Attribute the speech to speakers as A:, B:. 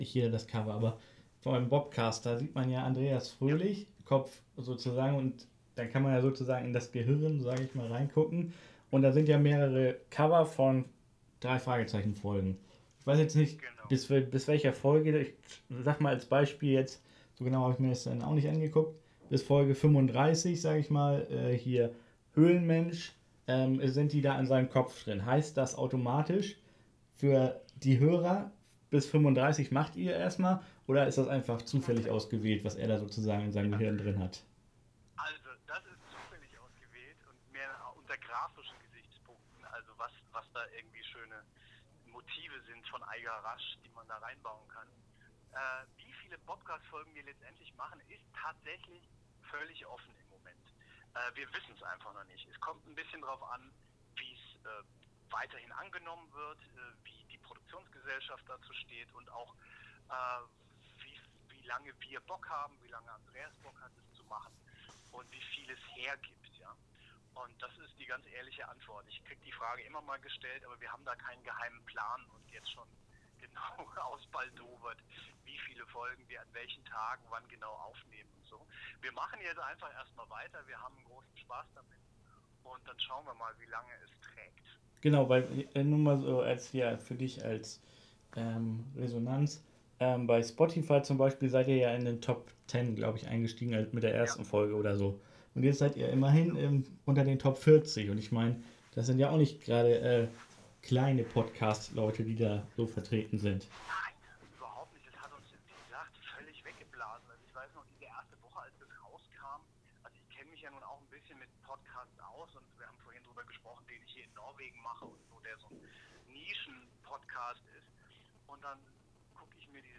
A: hier das Cover, aber vor allem Bobcast, da sieht man ja Andreas
B: Ja,
A: Fröhlich, Kopf sozusagen, und dann kann man ja sozusagen in das Gehirn, sage ich mal, reingucken. Und da sind ja mehrere Cover von drei Fragezeichen Folgen. Ich weiß jetzt nicht,
B: genau.
A: bis welcher Folge, ich sag mal als Beispiel jetzt, so genau habe ich mir das dann auch nicht angeguckt, bis Folge 35, sage ich mal, hier Höhlenmensch, sind die da in seinem Kopf drin. Heißt das automatisch für die Hörer bis 35 macht ihr erstmal oder ist das einfach zufällig ausgewählt, was er da sozusagen in seinem
B: Ja.
A: Gehirn drin hat?
B: Also, das ist zufällig ausgewählt und mehr unter grafischen Gesichtspunkten, also was da irgendwie schöne Motive sind von Eiger Rasch, die man da reinbauen kann. Wie viele Podcast-Folgen wir letztendlich machen, ist tatsächlich völlig offen im Moment. Wir wissen es einfach noch nicht. Es kommt ein bisschen darauf an, wie es weiterhin angenommen wird, wie die Produktionsgesellschaft dazu steht und auch äh, wie lange wir Bock haben, wie lange Andreas Bock hat, es zu machen und wie viel es hergibt. Ja. Und das ist die ganz ehrliche Antwort. Ich kriege die Frage immer mal gestellt, aber wir haben da keinen geheimen Plan und jetzt schon genau ausbaldowert, wie viele Folgen wir an welchen Tagen wann genau aufnehmen und so. Wir machen jetzt einfach erstmal weiter, wir haben einen großen Spaß damit und dann schauen wir mal, wie lange es trägt.
A: Genau, weil nur mal so als ja für dich als Resonanz. Bei Spotify zum Beispiel seid ihr ja in den Top 10, glaube ich, eingestiegen mit der
B: Ja,
A: ersten Folge oder so. Und jetzt seid ihr immerhin
B: genau.
A: unter den Top 40. Und ich meine, das sind ja auch nicht gerade kleine Podcast-Leute, die da so vertreten sind.
B: Nein, überhaupt nicht. Das hat uns, wie gesagt, völlig weggeblasen. Also ich weiß noch, diese erste Woche, als das rauskam, also ich kenne mich ja nun auch ein bisschen mit Podcasts aus und wir haben vorhin drüber gesprochen, den ich hier in Norwegen mache und so, der so ein Nischen-Podcast ist. Und dann gucke ich mir diese